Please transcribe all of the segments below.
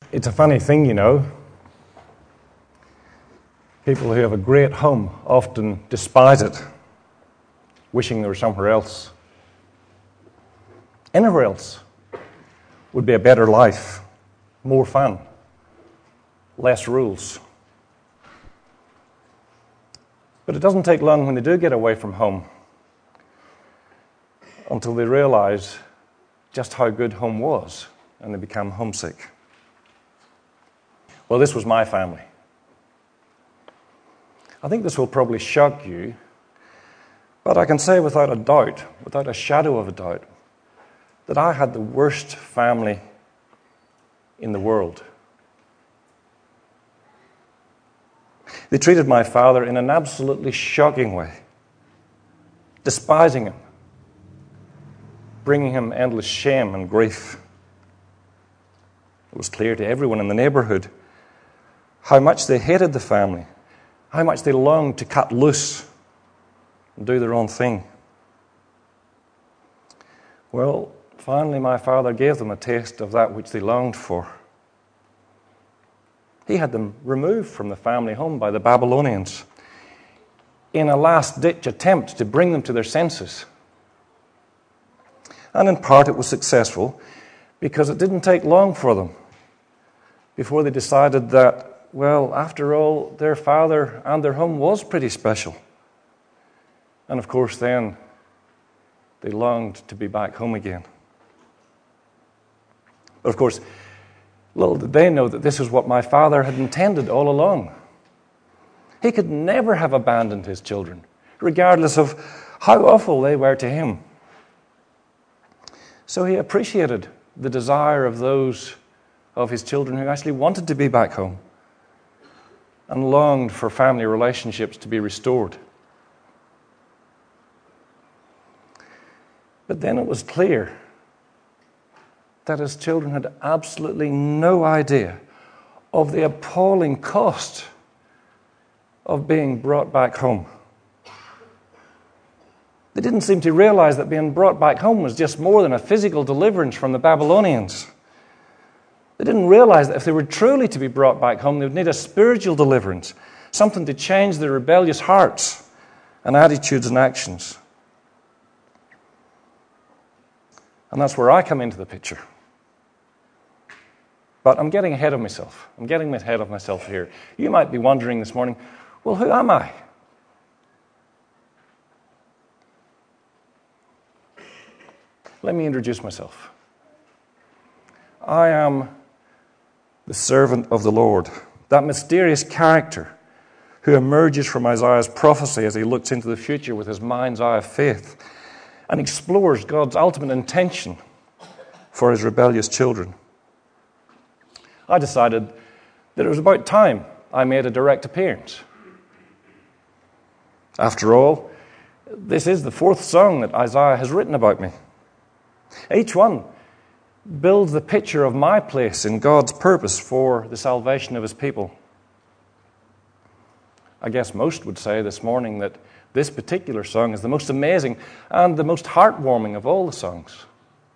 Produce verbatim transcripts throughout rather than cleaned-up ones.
It's a funny thing, you know. People who have a great home often despise it, wishing they were somewhere else. Anywhere else would be a better life, more fun, less rules. But it doesn't take long when they do get away from home until they realize just how good home was and they become homesick. Well, this was my family. I think this will probably shock you, but I can say without a doubt, without a shadow of a doubt, that I had the worst family in the world. They treated my father in an absolutely shocking way, despising him, bringing him endless shame and grief. It was clear to everyone in the neighborhood how much they hated the family, how much they longed to cut loose and do their own thing. Well, finally my father gave them a taste of that which they longed for. He had them removed from the family home by the Babylonians in a last-ditch attempt to bring them to their senses. And in part it was successful because it didn't take long for them before they decided that, well, after all, their father and their home was pretty special. And of course then they longed to be back home again. But of course, little did they know that this is what my father had intended all along. He could never have abandoned his children, regardless of how awful they were to him. So he appreciated the desire of those of his children who actually wanted to be back home and longed for family relationships to be restored. But then it was clear that his children had absolutely no idea of the appalling cost of being brought back home. They didn't seem to realize that being brought back home was just more than a physical deliverance from the Babylonians. They didn't realize that if they were truly to be brought back home, they would need a spiritual deliverance, something to change their rebellious hearts and attitudes and actions. And that's where I come into the picture. But I'm getting ahead of myself. I'm getting ahead of myself here. You might be wondering this morning, well, who am I? Let me introduce myself. I am the servant of the Lord, that mysterious character who emerges from Isaiah's prophecy as he looks into the future with his mind's eye of faith and explores God's ultimate intention for his rebellious children. I decided that it was about time I made a direct appearance. After all, this is the fourth song that Isaiah has written about me. Each one builds the picture of my place in God's purpose for the salvation of his people. I guess most would say this morning that this particular song is the most amazing and the most heartwarming of all the songs.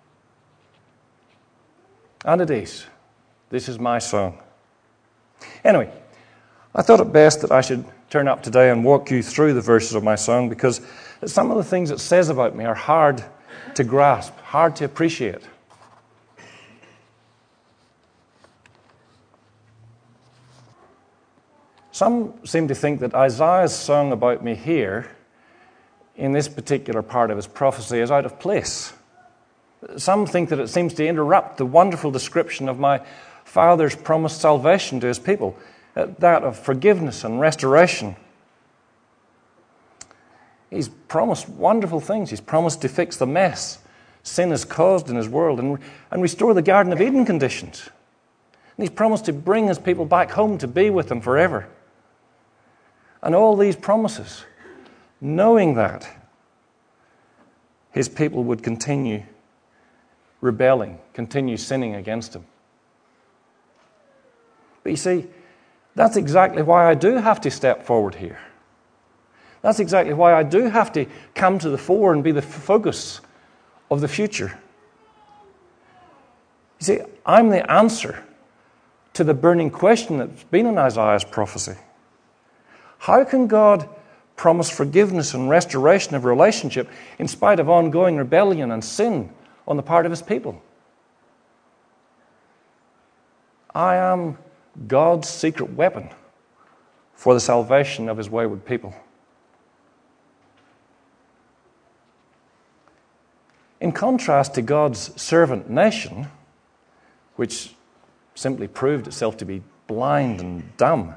And it is. This is my song. Anyway, I thought it best that I should turn up today and walk you through the verses of my song because some of the things it says about me are hard to grasp, hard to appreciate. Some seem to think that Isaiah's song about me here, in this particular part of his prophecy, is out of place. Some think that it seems to interrupt the wonderful description of my Father's promised salvation to his people, that of forgiveness and restoration. He's promised wonderful things. He's promised to fix the mess sin has caused in his world and, and restore the Garden of Eden conditions. And he's promised to bring his people back home to be with him forever. And all these promises, knowing that his people would continue rebelling, continue sinning against him. But you see, that's exactly why I do have to step forward here. That's exactly why I do have to come to the fore and be the focus of the future. You see, I'm the answer to the burning question that's been in Isaiah's prophecy. How can God promise forgiveness and restoration of relationship in spite of ongoing rebellion and sin on the part of his people? I am God's secret weapon for the salvation of his wayward people. In contrast to God's servant nation, which simply proved itself to be blind and dumb,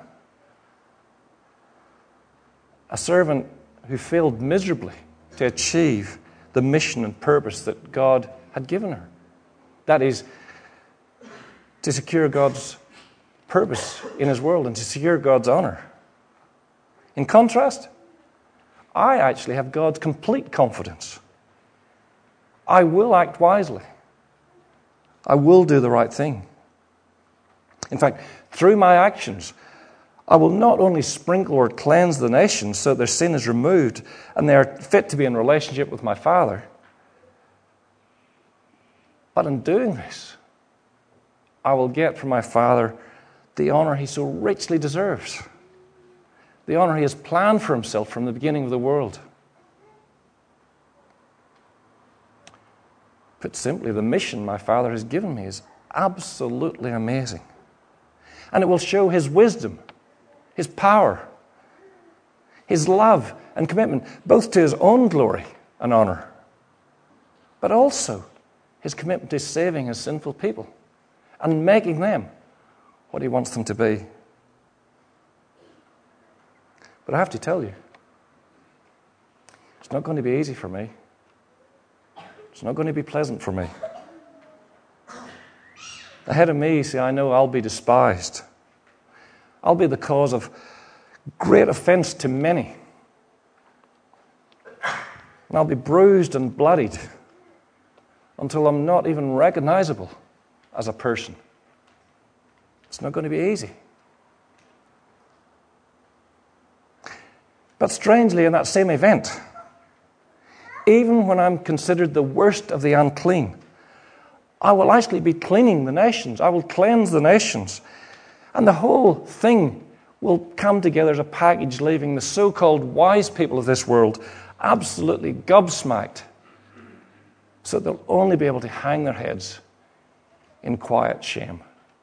a servant who failed miserably to achieve the mission and purpose that God had given her. That is, to secure God's purpose in his world and to secure God's honor. In contrast, I actually have God's complete confidence. I will act wisely. I will do the right thing. In fact, through my actions, I will not only sprinkle or cleanse the nations so that their sin is removed and they are fit to be in relationship with my Father, but in doing this, I will get from my Father the honor he so richly deserves, the honor he has planned for himself from the beginning of the world. Put simply, the mission my Father has given me is absolutely amazing. And it will show his wisdom, his power, his love and commitment, both to his own glory and honor, but also his commitment to saving his sinful people and making them what he wants them to be. But I have to tell you, it's not going to be easy for me. It's not going to be pleasant for me. Ahead of me, see, I know I'll be despised. I'll be the cause of great offense to many. And I'll be bruised and bloodied until I'm not even recognizable as a person. It's not going to be easy. But strangely, in that same event, even when I'm considered the worst of the unclean, I will actually be cleaning the nations. I will cleanse the nations. And the whole thing will come together as a package, leaving the so-called wise people of this world absolutely gobsmacked, so they'll only be able to hang their heads in quiet shame.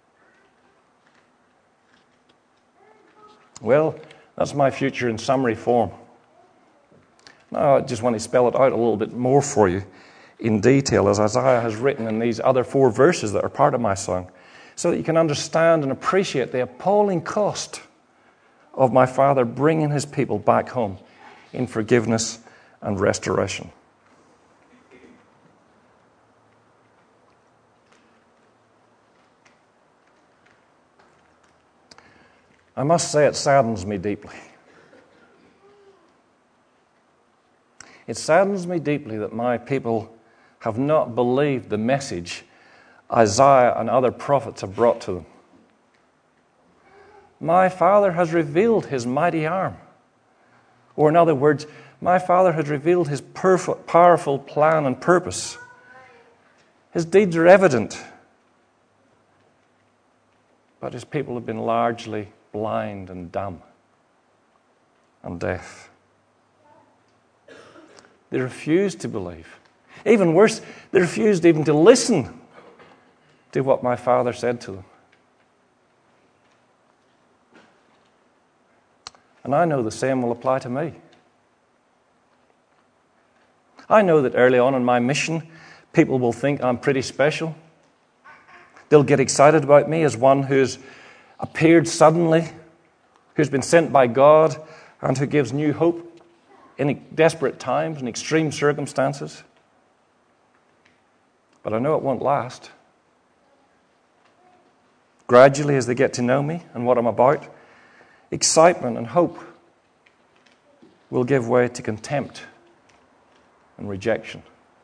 Well, that's my future in summary form. Now I just want to spell it out a little bit more for you in detail, as Isaiah has written in these other four verses that are part of my song, so that you can understand and appreciate the appalling cost of my Father bringing his people back home in forgiveness and restoration. I must say it saddens me deeply. It saddens me deeply that my people have not believed the message Isaiah and other prophets have brought to them. My Father has revealed his mighty arm. Or in other words, my Father has revealed his perfect, powerful plan and purpose. His deeds are evident. But his people have been largely blind and dumb and deaf. They refused to believe. Even worse, they refused even to listen to what my Father said to them. And I know the same will apply to me. I know that early on in my mission, people will think I'm pretty special. They'll get excited about me as one who's appeared suddenly, who's been sent by God, and who gives new hope in desperate times and extreme circumstances. But I know it won't last. Gradually, as they get to know me and what I'm about, excitement and hope will give way to contempt and rejection.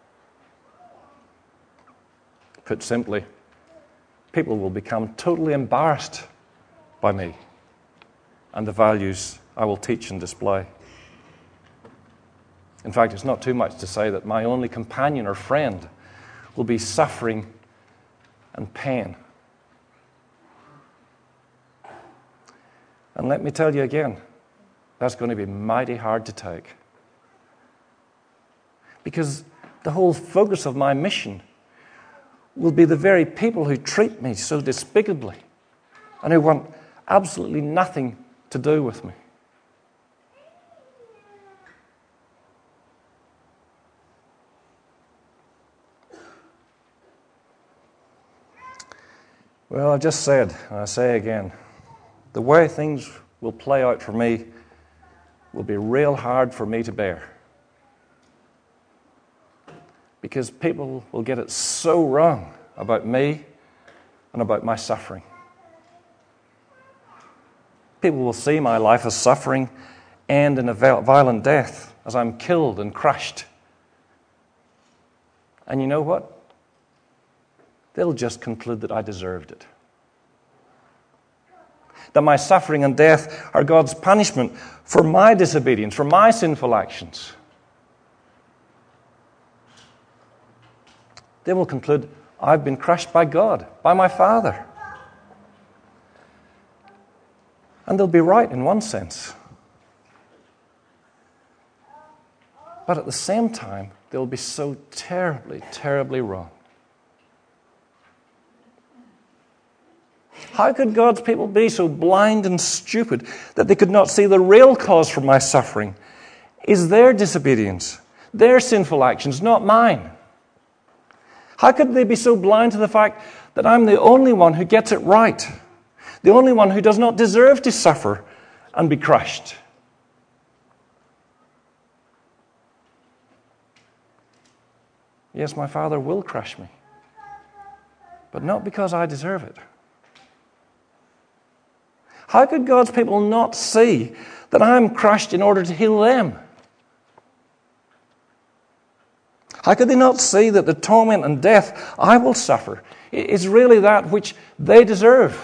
Put simply, people will become totally embarrassed by me and the values I will teach and display. In fact, it's not too much to say that my only companion or friend will be suffering and pain And let me tell you again, that's going to be mighty hard to take. Because the whole focus of my mission will be the very people who treat me so despicably and who want absolutely nothing to do with me. Well, I just said, and I say again, the way things will play out for me will be real hard for me to bear. Because people will get it so wrong about me and about my suffering. People will see my life as suffering and in a violent death as I'm killed and crushed. And you know what? They'll just conclude that I deserved it. That my suffering and death are God's punishment for my disobedience, for my sinful actions. They will conclude, I've been crushed by God, by my Father. And they'll be right in one sense. But at the same time, they'll be so terribly, terribly wrong. How could God's people be so blind and stupid that they could not see the real cause for my suffering is their disobedience, their sinful actions, not mine? How could they be so blind to the fact that I'm the only one who gets it right, the only one who does not deserve to suffer and be crushed? Yes, my Father will crush me, but not because I deserve it. How could God's people not see that I'm crushed in order to heal them? How could they not see that the torment and death I will suffer is really that which they deserve?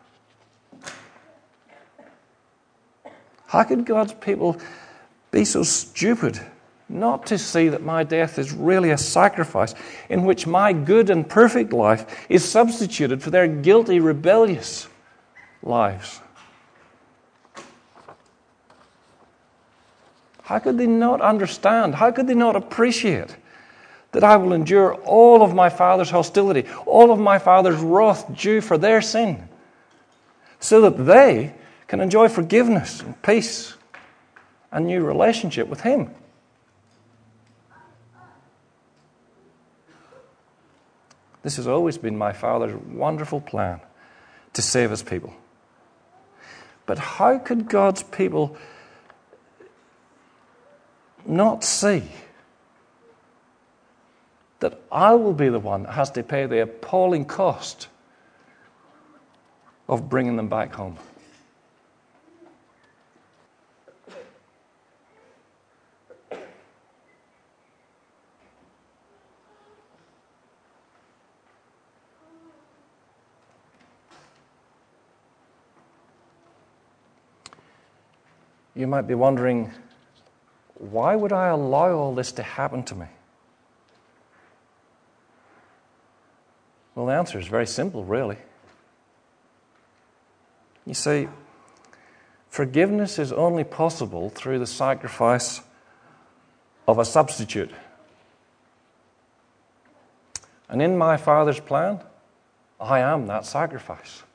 How could God's people be so stupid not to see that my death is really a sacrifice in which my good and perfect life is substituted for their guilty, rebellious lives? How could they not understand? How could they not appreciate that I will endure all of my Father's hostility, all of my Father's wrath due for their sin, so that they can enjoy forgiveness and peace and new relationship with Him? This has always been my Father's wonderful plan to save His people. But how could God's people not see that I will be the one that has to pay the appalling cost of bringing them back home? You might be wondering, why would I allow all this to happen to me? Well, the answer is very simple, really. You see, forgiveness is only possible through the sacrifice of a substitute. And in my Father's plan, I am that sacrifice.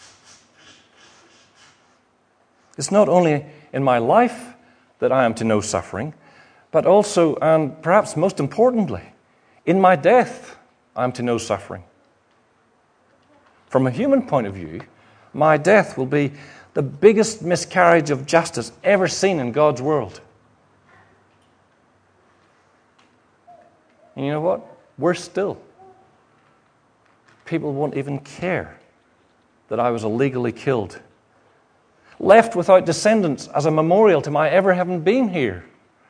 It's not only in my life that I am to know suffering, but also, and perhaps most importantly, in my death, I am to know suffering. From a human point of view, my death will be the biggest miscarriage of justice ever seen in God's world. And you know what? Worse still, people won't even care that I was illegally killed, left without descendants as a memorial to my ever having been here,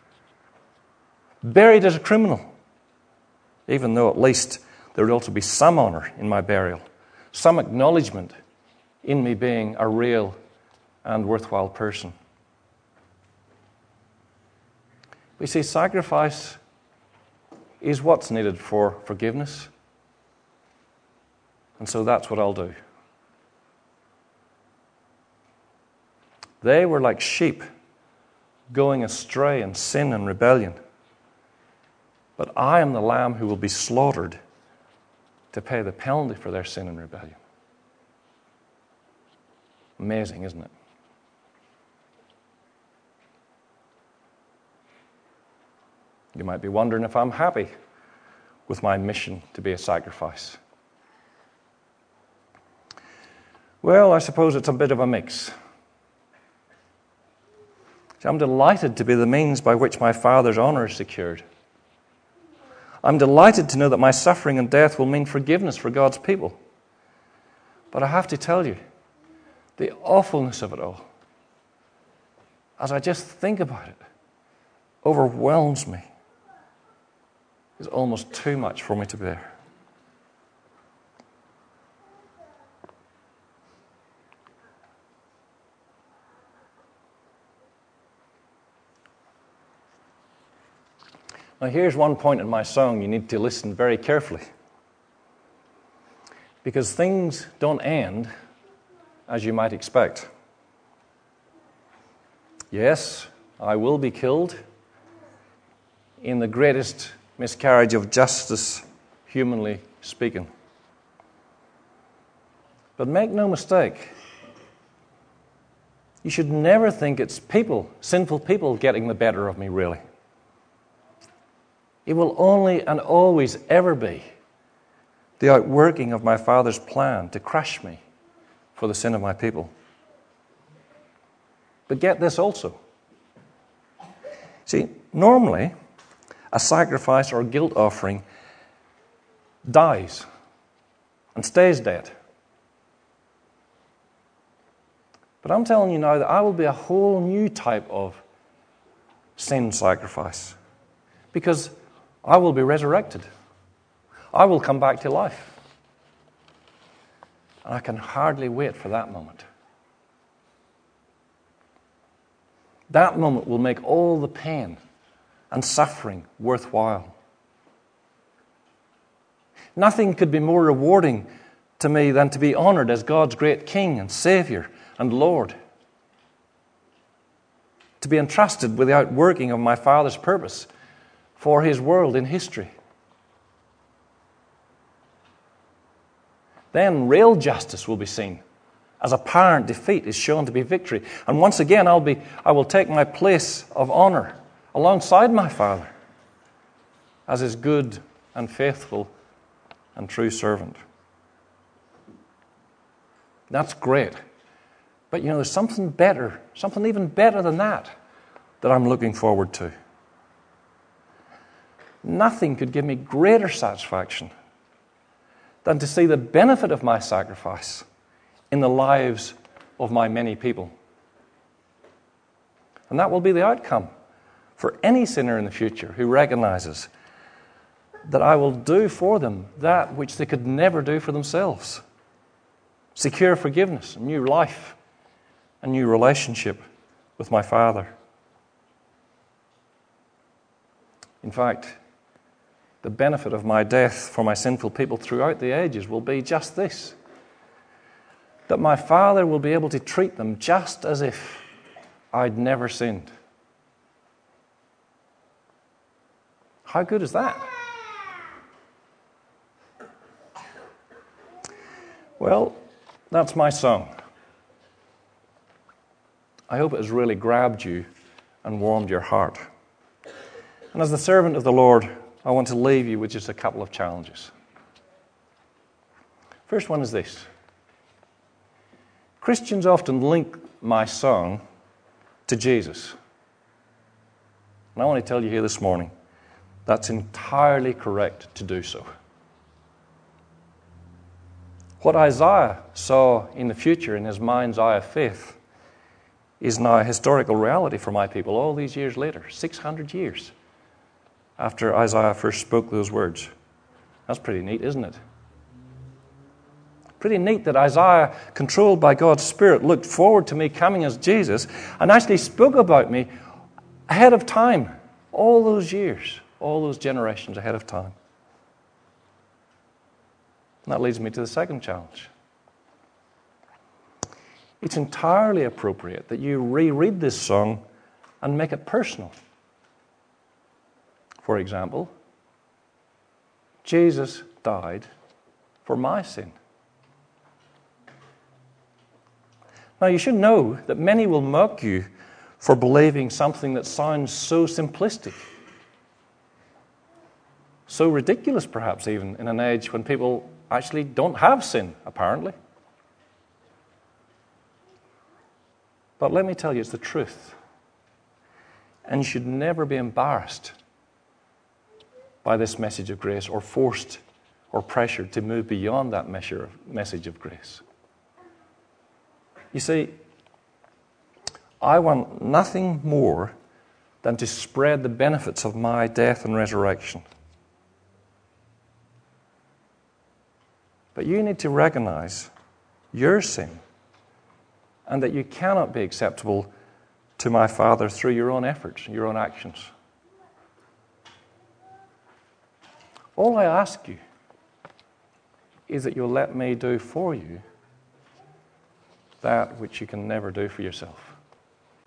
buried as a criminal, even though at least there would also be some honor in my burial, some acknowledgement in me being a real and worthwhile person. We see sacrifice is what's needed for forgiveness, and so that's what I'll do. They were like sheep going astray in sin and rebellion. But I am the Lamb who will be slaughtered to pay the penalty for their sin and rebellion. Amazing, isn't it? You might be wondering if I'm happy with my mission to be a sacrifice. Well, I suppose it's a bit of a mix. See, I'm delighted to be the means by which my Father's honor is secured. I'm delighted to know that my suffering and death will mean forgiveness for God's people. But I have to tell you, the awfulness of it all, as I just think about it, overwhelms me. It's almost too much for me to bear. Now, here's one point in my song you need to listen very carefully. Because things don't end as you might expect. Yes, I will be killed in the greatest miscarriage of justice, humanly speaking. But make no mistake, you should never think it's people, sinful people, getting the better of me, really. It will only and always ever be the outworking of my Father's plan to crush me for the sin of my people. But get this also. See, normally, a sacrifice or a guilt offering dies and stays dead. But I'm telling you now that I will be a whole new type of sin sacrifice, because I will be resurrected. I will come back to life. And I can hardly wait for that moment. That moment will make all the pain and suffering worthwhile. Nothing could be more rewarding to me than to be honored as God's great King and Savior and Lord. To be entrusted with the outworking of my Father's purpose for His world in history. Then real justice will be seen as apparent defeat is shown to be victory. And once again, I'll be, I will take my place of honor alongside my Father as His good and faithful and true servant. That's great. But you know, there's something better, something even better than that, that I'm looking forward to. Nothing could give me greater satisfaction than to see the benefit of my sacrifice in the lives of my many people. And that will be the outcome for any sinner in the future who recognizes that I will do for them that which they could never do for themselves. Secure forgiveness, a new life, a new relationship with my Father. In fact, the benefit of my death for my sinful people throughout the ages will be just this: that my Father will be able to treat them just as if I'd never sinned. How good is that? Well, that's my song. I hope it has really grabbed you and warmed your heart. And as the servant of the Lord, I want to leave you with just a couple of challenges. First one is this. Christians often link my song to Jesus. And I want to tell you here this morning, that's entirely correct to do so. What Isaiah saw in the future in his mind's eye of faith is now a historical reality for my people all these years later, six hundred years after Isaiah first spoke those words. That's pretty neat, isn't it? Pretty neat that Isaiah, controlled by God's Spirit, looked forward to me coming as Jesus and actually spoke about me ahead of time, all those years, all those generations ahead of time. And that leads me to the second challenge. it's entirely appropriate that you reread this song and make it personal. For example, Jesus died for my sin. Now, you should know that many will mock you for believing something that sounds so simplistic, so ridiculous perhaps even, in an age when people actually don't have sin, apparently. But let me tell you, it's the truth. And you should never be embarrassed by this message of grace or forced or pressured to move beyond that measure of message of grace. You see, I want nothing more than to spread the benefits of my death and resurrection. But you need to recognize your sin and that you cannot be acceptable to my Father through your own efforts, your own actions. All I ask you is that you'll let me do for you that which you can never do for yourself.